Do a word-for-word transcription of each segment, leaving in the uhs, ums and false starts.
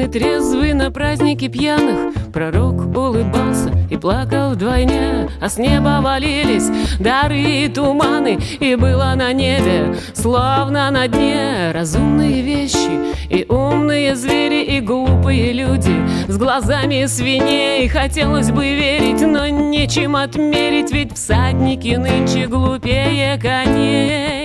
трезвый на празднике пьяных, пророк улыбался и плакал вдвойне. А с неба валились дары и туманы, и было на небе, словно на дне, разумные вещи и умные звери, и глупые люди с глазами свиней. Хотелось бы верить, но нечем отмерить, ведь всадники нынче глупее коней.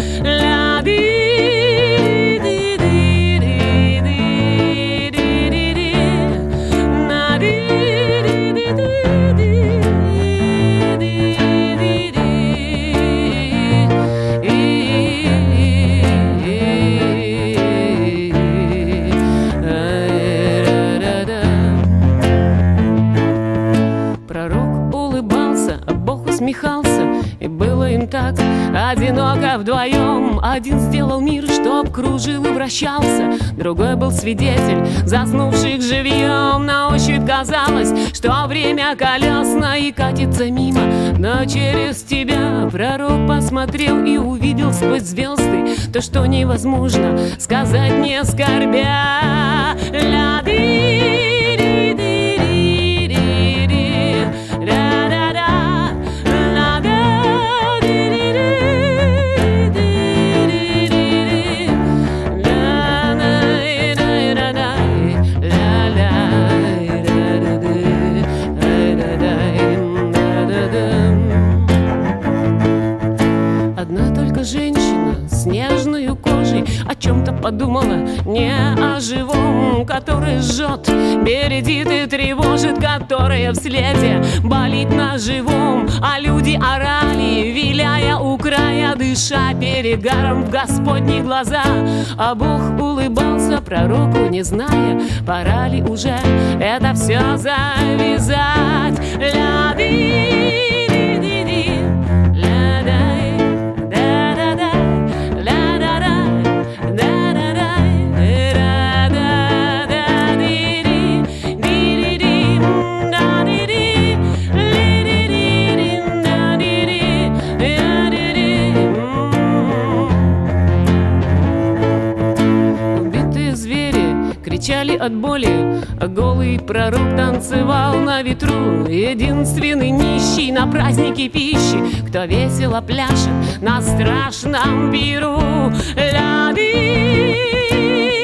Пророк улыбался, а Бог усмехался, и было им так одиноко вдвоем. Один сделал мир, чтоб кружил и вращался, другой был свидетель заснувших живьем. На ощупь казалось, что время колесно и катится мимо, но через тебя пророк посмотрел и увидел сквозь звезды то, что невозможно сказать, не скорбя. Одна только женщина с нежной кожей о чем-то подумала, не о живом, который жжет, бередит и тревожит, которая в следе болит на живом. А люди орали, виляя у края, дыша перегаром в Господни глаза. А Бог улыбался пророку, не зная, пора ли уже это все завязать. Кричали от боли, а голый пророк танцевал на ветру. Единственный нищий на празднике пищи, кто весело пляшет на страшном пиру. Ля-ди.